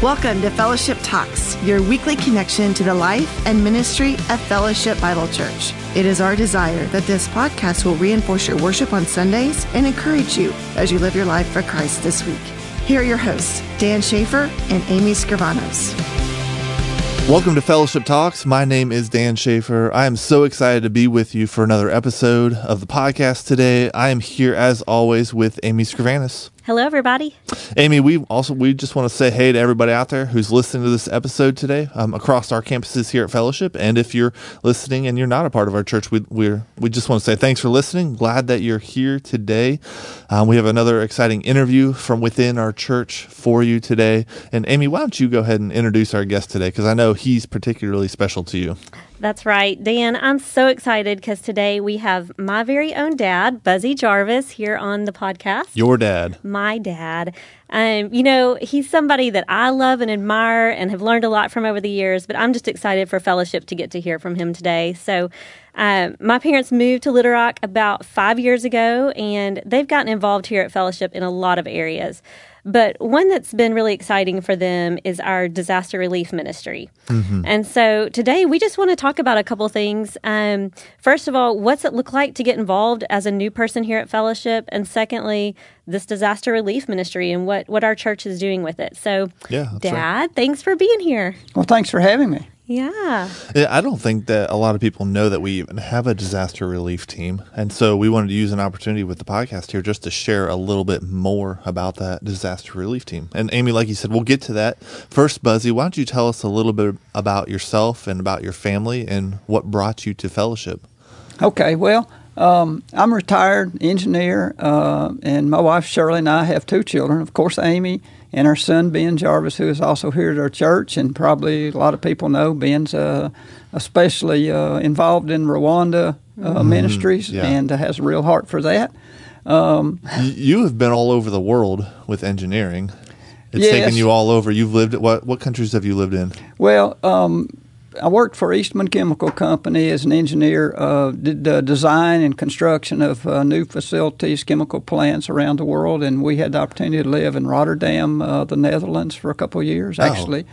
Welcome to Fellowship Talks, your weekly connection to the life and ministry of Fellowship Bible Church. It is our desire that this podcast will reinforce your worship on Sundays and encourage you as you live your life for Christ this week. Here are your hosts, Dan Schaefer and Amy Scrivanos. Welcome to Fellowship Talks. My name is Dan Schaefer. I am so excited to be with you for another episode of the podcast today. I am here, as always, with Amy Scrivanos. Hello, everybody. Amy, we just want to say hey to everybody out there who's listening to this episode today across our campuses here at Fellowship. And if you're listening and you're not a part of our church, we just want to say thanks for listening. Glad that you're here today. We have another exciting interview from within our church for you today. And Amy, why don't you go ahead and introduce our guest today? Because I know he's particularly special to you. That's right. Dan, I'm so excited because today we have my very own dad, Buzzy Jarvis, here on the podcast. Your dad. My dad. He's somebody that I love and admire and have learned a lot from over the years, but I'm just excited for Fellowship to get to hear from him today. So my parents moved to Little Rock about 5 years ago, and they've gotten involved here at Fellowship in a lot of areas. But one that's been really exciting for them is our disaster relief ministry. Mm-hmm. And so today we just want to talk about a couple things. First of all, what's it look like to get involved as a new person here at Fellowship? And secondly, this disaster relief ministry and what our church is doing with it. So, Dad, right. Thanks for being here. Well, thanks for having me. Yeah, I don't think that a lot of people know that we even have a disaster relief team. And so we wanted to use an opportunity with the podcast here just to share a little bit more about that disaster relief team. And Amy, like you said, we'll get to that. First, Buzzy, why don't you tell us a little bit about yourself and about your family and what brought you to Fellowship? Okay, well, I'm a retired engineer, and my wife Shirley and I have two children. Of course, Amy and our son, Ben Jarvis, who is also here at our church, and probably a lot of people know Ben's especially involved in Rwanda ministries and has a real heart for that. You have been all over the world with engineering. It's taken you all over. You've lived at what countries have you lived in? Well, I worked for Eastman Chemical Company as an engineer, did design and construction of new facilities, chemical plants around the world, and we had the opportunity to live in Rotterdam, the Netherlands, for a couple of years, actually.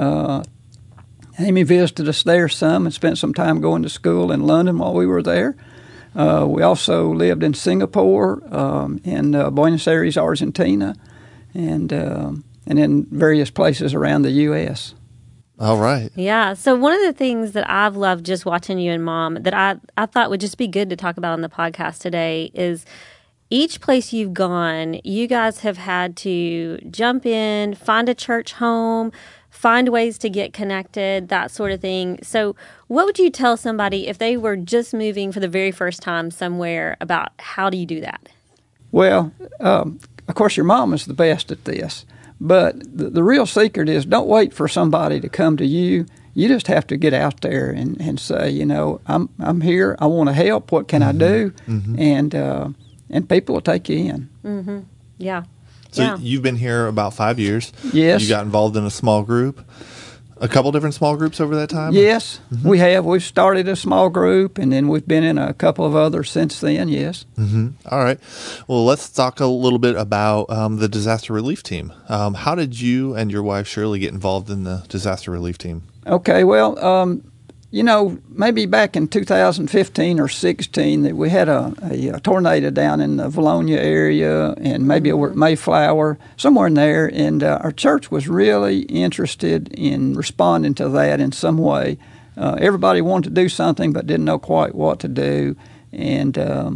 Amy visited us there some and spent some time going to school in London while we were there. We also lived in Singapore, in Buenos Aires, Argentina, and in various places around the U.S., All right. Yeah. So one of the things that I've loved just watching you and Mom that I thought would just be good to talk about on the podcast today is each place you've gone, you guys have had to jump in, find a church home, find ways to get connected, that sort of thing. So what would you tell somebody if they were just moving for the very first time somewhere about how do you do that? Well, of course, your mom is the best at this. But the real secret is don't wait for somebody to come to you. You just have to get out there and say, I'm here. I want to help. What can I do? Mm-hmm. And people will take you in. Mm-hmm. Yeah. So you've been here about 5 years. Yes. You got involved in a small group. A couple different small groups over that time? Yes, we have. We've started a small group, and then we've been in a couple of others since then, yes. Mm-hmm. All right. Well, let's talk a little bit about the disaster relief team. How did you and your wife, Shirley, get involved in the disaster relief team? Okay, well, maybe back in 2015 or 16 that we had a tornado down in the Valonia area and maybe over at Mayflower, somewhere in there, and our church was really interested in responding to that in some way. Everybody wanted to do something but didn't know quite what to do, and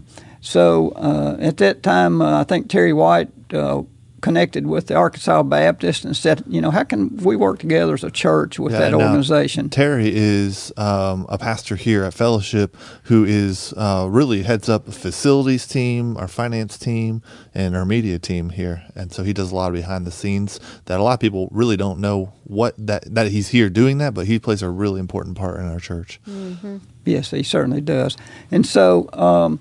so at that time I think Terry White connected with the Arkansas Baptist and said, how can we work together as a church with that organization? Terry is a pastor here at Fellowship who is really heads up a facilities team, our finance team, and our media team here. And so he does a lot of behind the scenes that a lot of people really don't know that he's here doing that, but he plays a really important part in our church. Mm-hmm. Yes, he certainly does. And so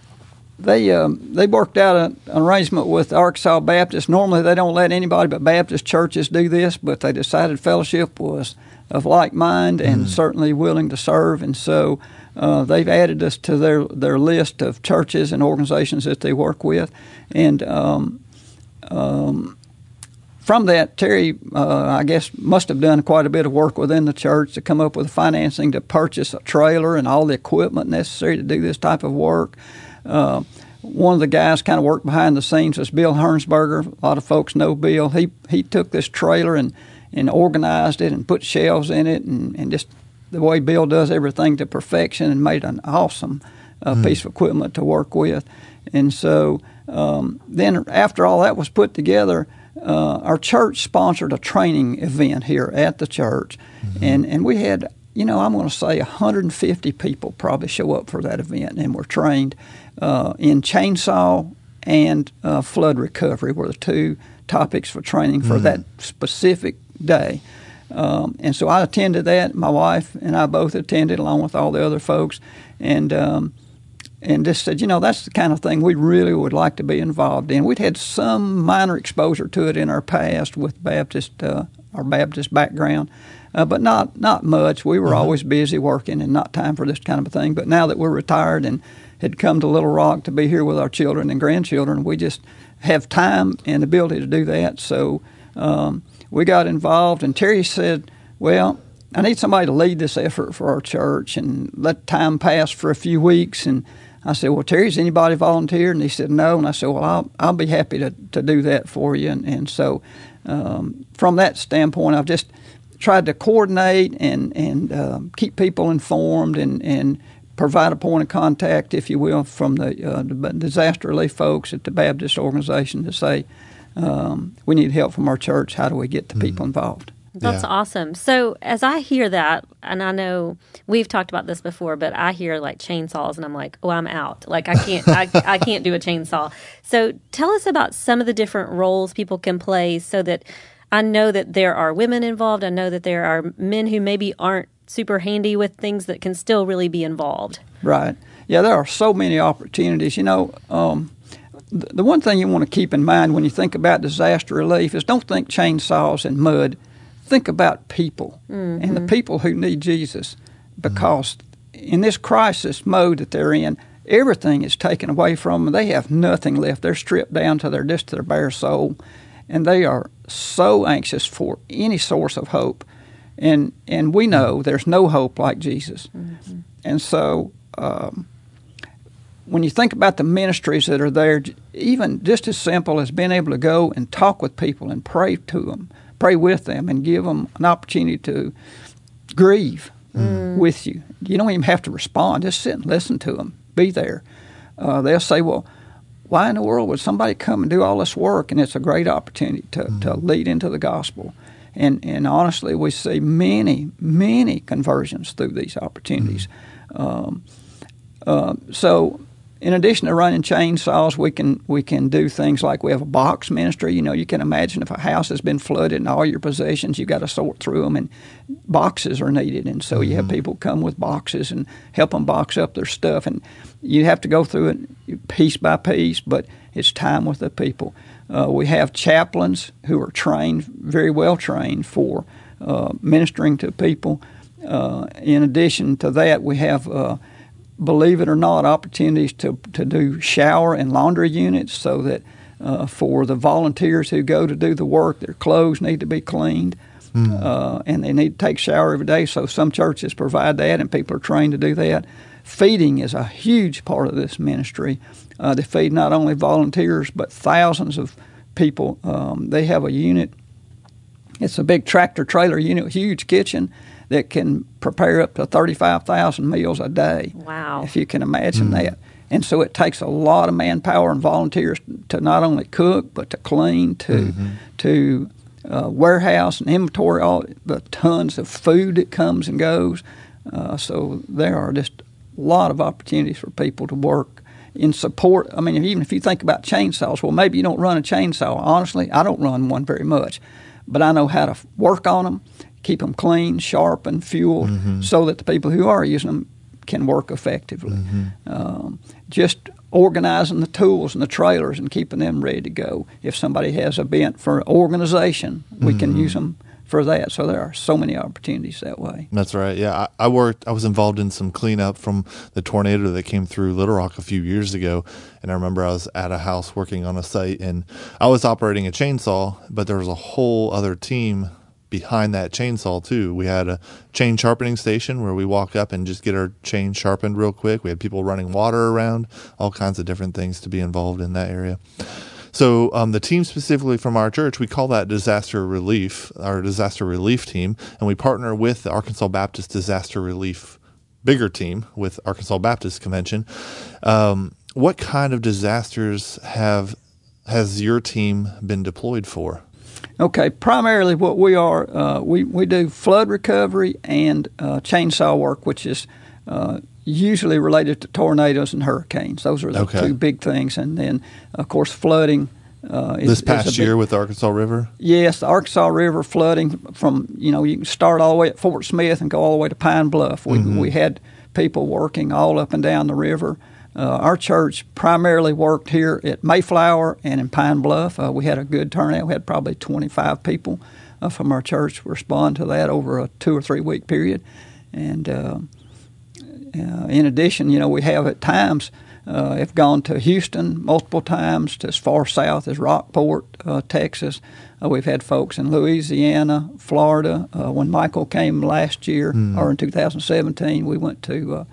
They worked out an arrangement with the Arkansas Baptist. Normally they don't let anybody but Baptist churches do this, but they decided Fellowship was of like mind and certainly willing to serve. And so they've added us to their list of churches and organizations that they work with. And from that, Terry, I guess, must have done quite a bit of work within the church to come up with financing to purchase a trailer and all the equipment necessary to do this type of work. One of the guys kind of worked behind the scenes was Bill Hernsberger. A lot of folks know Bill. He took this trailer and organized it and put shelves in it and just the way Bill does everything to perfection and made an awesome piece of equipment to work with. And so then after all that was put together, our church sponsored a training event here at the church. And we had, I'm going to say 150 people probably show up for that event and were trained in chainsaw and flood recovery were the two topics for training for that specific day. And so I attended that. My wife and I both attended along with all the other folks and just said, that's the kind of thing we really would like to be involved in. We'd had some minor exposure to it in our past with our Baptist background, but not much. We were always busy working and not time for this kind of a thing. But now that we're retired and had come to Little Rock to be here with our children and grandchildren, we just have time and ability to do that. So we got involved, and Terry said, well, I need somebody to lead this effort for our church and let time pass for a few weeks. And I said, well, Terry, has anybody volunteered? And he said, no. And I said, well, I'll be happy to do that for you. And so from that standpoint, I've just tried to coordinate and keep people informed and provide a point of contact, if you will, from the disaster relief folks at the Baptist organization to say, we need help from our church. How do we get the people involved? That's awesome. So as I hear that, and I know we've talked about this before, but I hear like chainsaws and I'm like, oh, I'm out. Like I can't, I can't do a chainsaw. So tell us about some of the different roles people can play so that I know that there are women involved. I know that there are men who maybe aren't super handy with things that can still really be involved. Right. Yeah, there are so many opportunities. The one thing you want to keep in mind when you think about disaster relief is don't think chainsaws and mud. Think about people and the people who need Jesus, because in this crisis mode that they're in, everything is taken away from them. They have nothing left. They're stripped down to their bare soul, and they are so anxious for any source of hope. And we know there's no hope like Jesus. And so when you think about the ministries that are there, even just as simple as being able to go and talk with people and pray to them, pray with them, and give them an opportunity to grieve with you. You don't even have to respond. Just sit and listen to them. Be there. They'll say, well, why in the world would somebody come and do all this work? And it's a great opportunity to lead into the gospel. And honestly, we see many, many conversions through these opportunities. So in addition to running chainsaws, we can do things like we have a box ministry. You can imagine if a house has been flooded and all your possessions, you've got to sort through them, and boxes are needed. And so you have people come with boxes and help them box up their stuff. And you have to go through it piece by piece, but it's time with the people. We have chaplains who are trained, very well trained for ministering to people. In addition to that, we have believe it or not, opportunities to do shower and laundry units so that for the volunteers who go to do the work, their clothes need to be cleaned and they need to take a shower every day. So some churches provide that and people are trained to do that. Feeding is a huge part of this ministry. They feed not only volunteers but thousands of people. They have a unit. It's a big tractor trailer unit, huge kitchen that can prepare up to 35,000 meals a day. Wow. If you can imagine that. And so it takes a lot of manpower and volunteers to not only cook, but to clean, to warehouse and inventory all the tons of food that comes and goes. So there are just a lot of opportunities for people to work in support. I mean, even if you think about chainsaws, well, maybe you don't run a chainsaw. Honestly, I don't run one very much. But I know how to work on them, keep them clean, sharp, and fueled so that the people who are using them can work effectively. Just organizing the tools and the trailers and keeping them ready to go. If somebody has a bent for organization, we can use them for that. So there are so many opportunities that way. That's right. Yeah, I was involved in some cleanup from the tornado that came through Little Rock a few years ago. And I remember I was at a house working on a site, and I was operating a chainsaw, but there was a whole other team behind that chainsaw too. We had a chain sharpening station where we walk up and just get our chain sharpened real quick. We had people running water around, all kinds of different things to be involved in that area. So the team specifically from our church, we call that disaster relief, our disaster relief team, and we partner with the Arkansas Baptist Disaster Relief bigger team with Arkansas Baptist Convention. What kind of disasters has your team been deployed for? Okay, primarily what we are, we do flood recovery and chainsaw work, which is usually related to tornadoes and hurricanes. Those are the two big things. And then, of course, flooding. This past year with the Arkansas River? Yes, the Arkansas River flooding from, you can start all the way at Fort Smith and go all the way to Pine Bluff. We had people working all up and down the river. Our church primarily worked here at Mayflower and in Pine Bluff. We had a good turnout. We had probably 25 people from our church respond to that over a 2 or 3 week period. And in addition, we have at times have gone to Houston multiple times, to as far south as Rockport, Texas. We've had folks in Louisiana, Florida. When Michael came last year, or in 2017, we went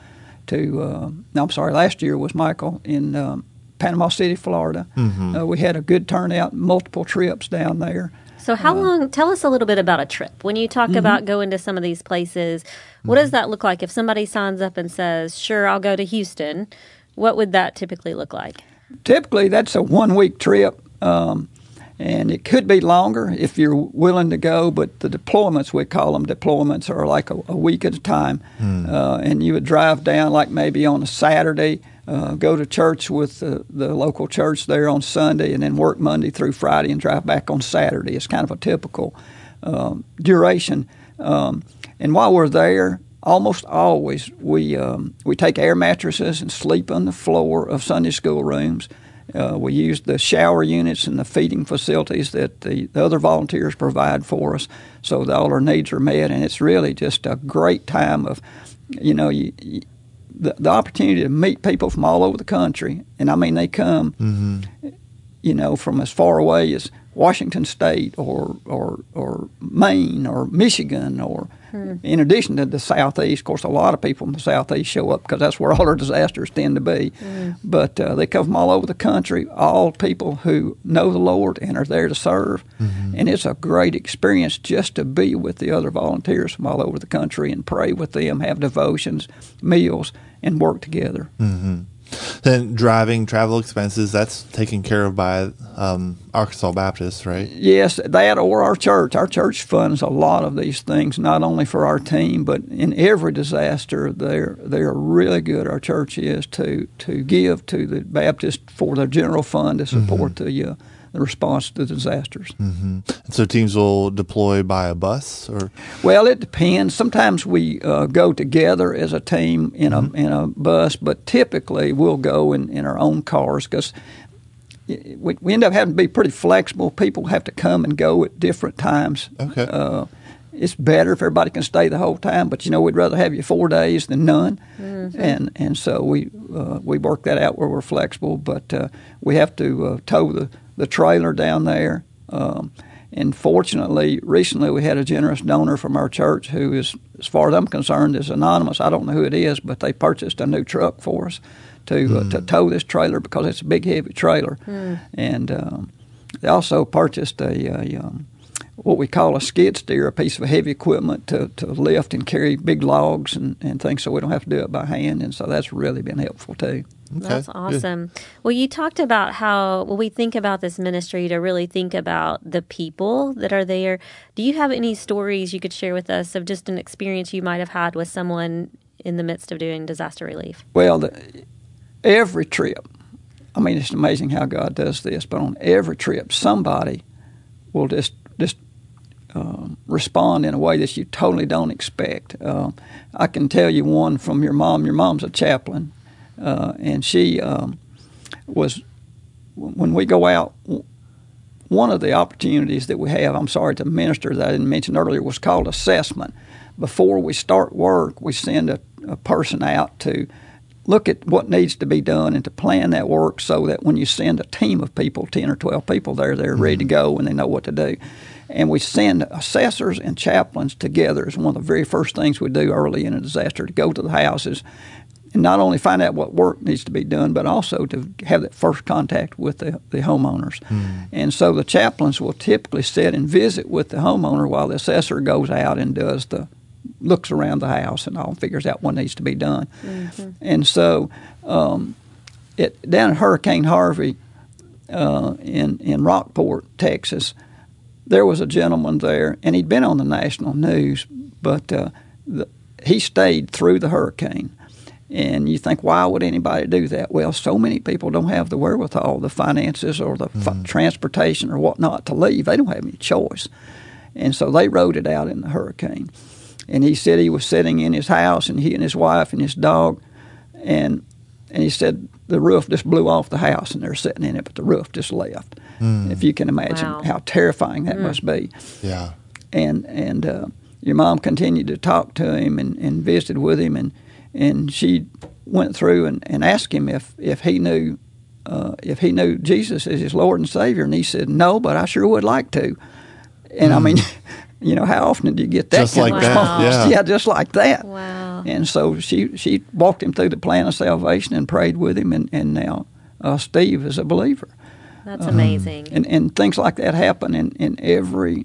last year was Michael in Panama City, Florida. We had a good turnout, multiple trips down there. So how long, tell us a little bit about a trip. When you talk about going to some of these places, what does that look like? If somebody signs up and says, sure, I'll go to Houston, what would that typically look like? Typically, that's a 1 week trip. And it could be longer if you're willing to go, but the deployments, we call them deployments, are like a week at a time. And you would drive down like maybe on a Saturday, go to church with the local church there on Sunday, and then work Monday through Friday and drive back on Saturday. It's kind of a typical duration. And while we're there, almost always we take air mattresses and sleep on the floor of Sunday school rooms. We use the shower units and the feeding facilities that the other volunteers provide for us, so that all our needs are met. And it's really just a great time of, the opportunity to meet people from all over the country. And I mean, they come, from as far away as Washington State or Maine or Michigan, or in addition to the Southeast. Of course, a lot of people from the Southeast show up because that's where all our disasters tend to be. But they come from all over the country, all people who know the Lord and are there to serve. And it's a great experience just to be with the other volunteers from all over the country and pray with them, have devotions, meals, and work together. Then driving, travel expenses, that's taken care of by Arkansas Baptist, right? Yes, that or our church. Our church funds a lot of these things, not only for our team, but in every disaster, they're really good, our church is, to give to the Baptist for their general fund to support the response to the disasters. And so teams will deploy by a bus, or? Well, it depends. Sometimes we go together as a team in a bus, but typically we'll go in our own cars because we end up having to be pretty flexible. People have to come and go at different times. Okay. It's better if everybody can stay the whole time, but we'd rather have you 4 days than none, and so we work that out where we're flexible. But we have to tow the trailer down there. And fortunately, recently we had a generous donor from our church who is, as far as I'm concerned, is anonymous. I don't know who it is, but they purchased a new truck for us to tow this trailer because it's a big, heavy trailer. And they also purchased what we call a skid steer, a piece of heavy equipment to lift and carry big logs and things, so we don't have to do it by hand. And so that's really been helpful too. Okay, that's awesome. Good. Well, you talked about how when we think about this ministry, to really think about the people that are there. Do you have any stories you could share with us of just an experience you might have had with someone in the midst of doing disaster relief? Well, every trip, I mean, it's amazing how God does this, but on every trip, somebody will just respond in a way that you totally don't expect. I can tell you one from your mom. Your mom's a chaplain. And she was, when we go out one of the opportunities that we have, I'm sorry, to minister that I didn't mention earlier, was called assessment. Before we start work, we send a person out to look at what needs to be done and to plan that work so that when you send a team of people, 10 or 12 people there, they're ready to go and they know what to do. And we send assessors and chaplains together. It's one of the very first things we do early in a disaster, to go to the houses and not only find out what work needs to be done, but also to have that first contact with the homeowners. And so the chaplains will typically sit and visit with the homeowner while the assessor goes out and looks around the house and all, figures out what needs to be done. And so down at Hurricane Harvey in Rockport, Texas, there was a gentleman there, and he'd been on the national news, but he stayed through the hurricane. And you think, why would anybody do that? Well, so many people don't have the wherewithal, the finances, or the transportation or whatnot to leave. They don't have any choice. And so they rode it out in the hurricane. And he said he was sitting in his house, and he and his wife and his dog, and he said the roof just blew off the house, and they're sitting in it, but the roof just left. If you can imagine how terrifying that must be. Yeah. And your mom continued to talk to him and visited with him, and she went through and asked him if he knew Jesus as his Lord and Savior, and he said, no, but I sure would like to. And I mean, you know, how often do you get that just kind like of response? that? Yeah, just like that. Wow. And so she walked him through the plan of salvation and prayed with him, and now Steve is a believer. That's amazing. And things like that happen in every,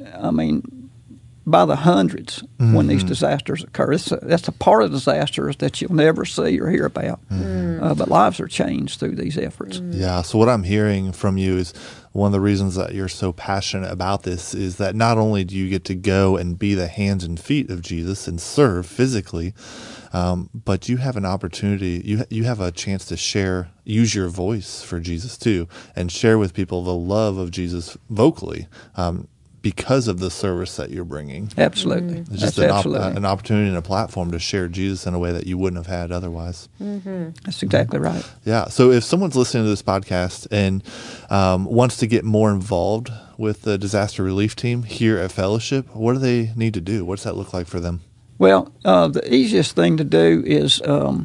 by the hundreds when these disasters occur. That's a part of disasters that you'll never see or hear about. But lives are changed through these efforts. Yeah, so what I'm hearing from you is one of the reasons that you're so passionate about this is that not only do you get to go and be the hands and feet of Jesus and serve physically, but you have an opportunity, you have a chance to use your voice for Jesus too, and share with people the love of Jesus vocally, because of the service that you're bringing. Absolutely. It's just an opportunity and a platform to share Jesus in a way that you wouldn't have had otherwise. That's exactly right. Yeah. So if someone's listening to this podcast and wants to get more involved with the disaster relief team here at Fellowship, what do they need to do? What does that look like for them? Well, the easiest thing to do is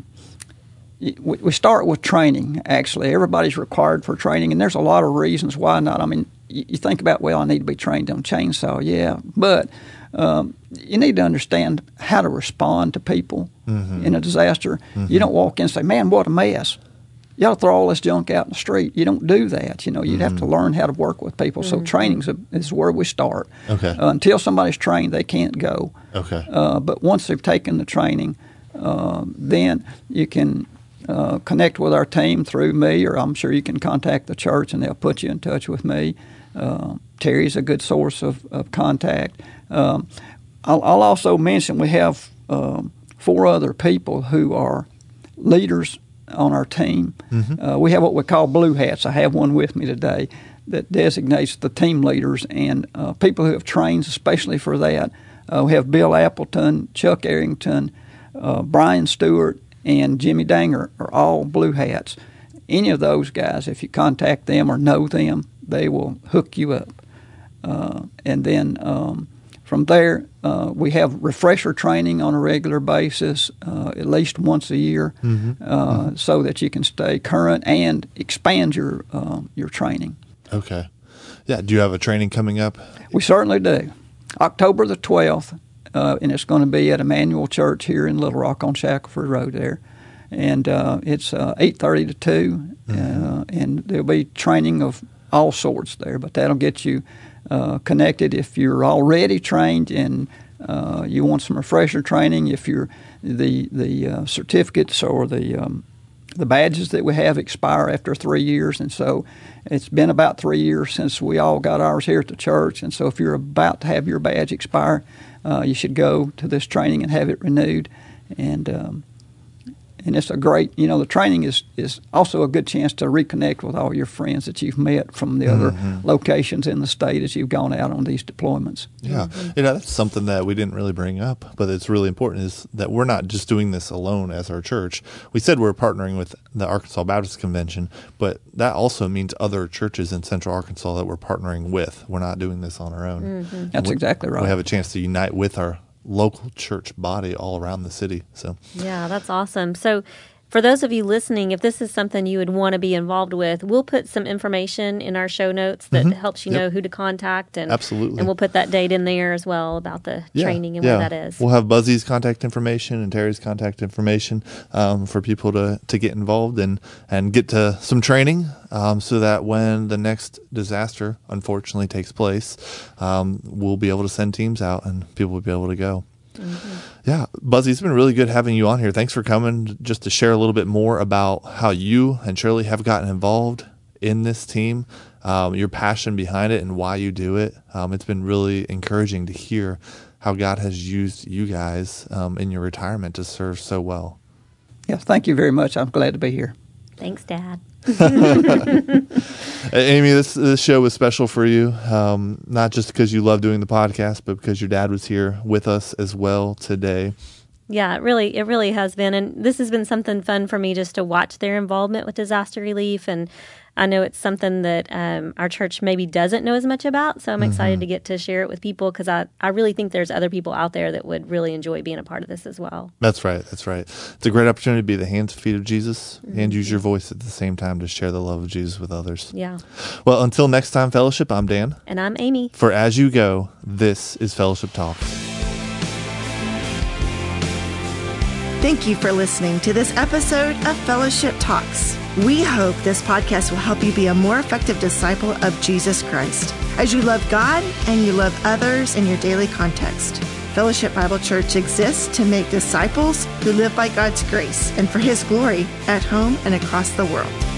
we start with training, actually. Everybody's required for training, and there's a lot of reasons why not. I mean, you think about, well, I need to be trained on chainsaw, yeah, but you need to understand how to respond to people in a disaster. You don't walk in and say, man, what a mess. You ought to throw all this junk out in the street. You don't do that. You know, you'd have to learn how to work with people. So training is where we start. Okay. Until somebody's trained, they can't go. Okay. But once they've taken the training, then you can connect with our team through me, or I'm sure you can contact the church and they'll put you in touch with me. Terry's a good source of contact. I'll also mention we have 4 other people who are leaders on our team. We have what we call blue hats. I have one with me today that designates the team leaders and people who have trained especially for that. We have Bill Appleton, Chuck Arrington, Brian Stewart, and Jimmy Danger are all blue hats. Any of those guys, if you contact them or know them, they will hook you up. And then from there, we have refresher training on a regular basis, at least once a year, so that you can stay current and expand your training. Okay. Yeah. Do you have a training coming up? We certainly do. October the 12th, and it's going to be at Emmanuel Church here in Little Rock on Shackelford Road there. And it's 8:30 to 2, and there'll be training of all sorts there, but that'll get you connected if you're already trained and you want some refresher training. If you're the certificates or the badges that we have expire after 3 years, and so it's been about 3 years since we all got ours here at the church, and so if you're about to have your badge expire, you should go to this training and have it renewed. And and it's a great, the training is also a good chance to reconnect with all your friends that you've met from the other locations in the state as you've gone out on these deployments. Yeah. That's something that we didn't really bring up, but it's really important is that we're not just doing this alone as our church. We said we're partnering with the Arkansas Baptist Convention, but that also means other churches in Central Arkansas that we're partnering with. We're not doing this on our own. That's exactly right. We have a chance to unite with our local church body all around the city. So yeah, that's awesome. So for those of you listening, if this is something you would want to be involved with, we'll put some information in our show notes that helps you know who to contact. And, absolutely. And we'll put that date in there as well about the training and where that is. We'll have Buzzy's contact information and Terry's contact information for people to get involved and get to some training so that when the next disaster unfortunately takes place, we'll be able to send teams out and people will be able to go. Yeah, Buzzy, it's been really good having you on here. Thanks for coming just to share a little bit more about how you and Shirley have gotten involved in this team, your passion behind it and why you do it. It's been really encouraging to hear how God has used you guys in your retirement to serve so well. Yeah, thank you very much. I'm glad to be here. Thanks, Dad. Amy, this show was special for you, not just because you love doing the podcast, but because your dad was here with us as well today. Yeah, it really has been. And this has been something fun for me just to watch their involvement with disaster relief. And I know it's something that our church maybe doesn't know as much about. So I'm excited to get to share it with people because I really think there's other people out there that would really enjoy being a part of this as well. That's right. It's a great opportunity to be the hands and feet of Jesus and use your voice at the same time to share the love of Jesus with others. Yeah. Well, until next time, Fellowship, I'm Dan. And I'm Amy. For As You Go, this is Fellowship Talks. Thank you for listening to this episode of Fellowship Talks. We hope this podcast will help you be a more effective disciple of Jesus Christ as you love God and you love others in your daily context. Fellowship Bible Church exists to make disciples who live by God's grace and for His glory at home and across the world.